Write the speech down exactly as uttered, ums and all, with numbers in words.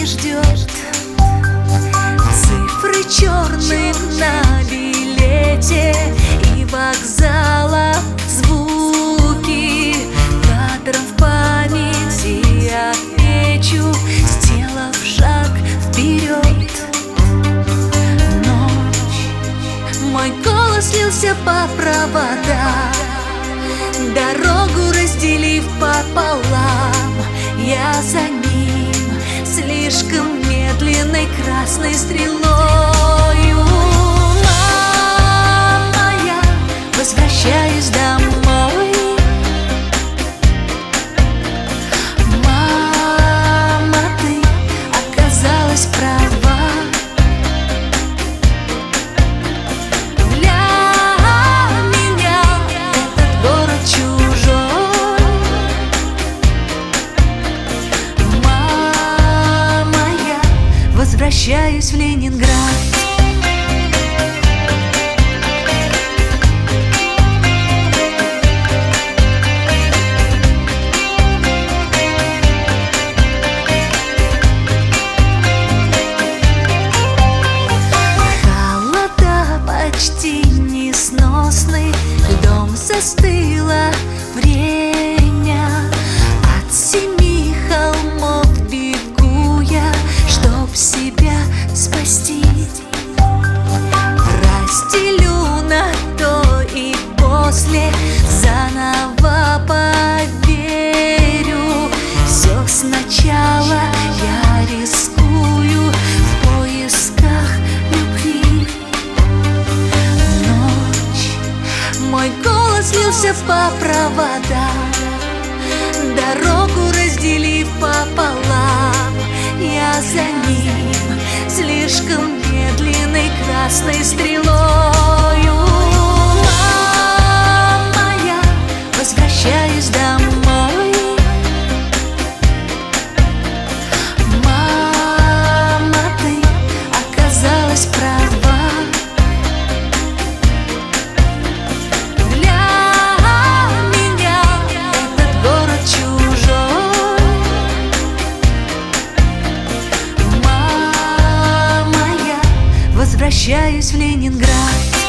не ждет. Цифры черные на билете и вокзала звуки кадром в памяти отмечу, сделав шаг вперед. Ночь, мой голос лился по проводам, дорогу разделив пополам. Я за ним слишком медленной красной стрелою. Мама, я возвращаюсь домой. Мама, ты оказалась права. Для меня этот город чужой. Мама, я возвращаюсь в Ленинград. Почти несносный дом, застыло время. От семи холмов бегу я, чтоб себя спасти. Расстелю на то и после, заново поверю. Все сначала я рискую в поисках любви. Мой голос лился по проводам, дорогу разделив пополам. Я за ним слишком медленной красной стрелою. Мама, я возвращаюсь домой. Мама, ты оказалась права. Возвращаюсь в Ленинград.